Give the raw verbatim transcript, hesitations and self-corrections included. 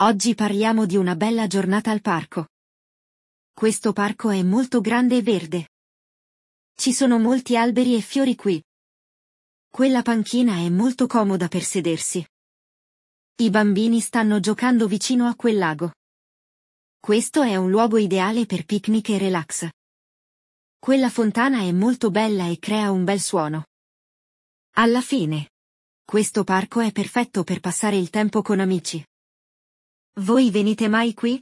Oggi parliamo di una bella giornata al parco. Questo parco è molto grande e verde. Ci sono molti alberi e fiori qui. Quella panchina è molto comoda per sedersi. I bambini stanno giocando vicino a quel lago. Questo è un luogo ideale per picnic e relax. Quella fontana è molto bella e crea un bel suono. Alla fine, questo parco è perfetto per passare il tempo con amici. Voi venite mai qui?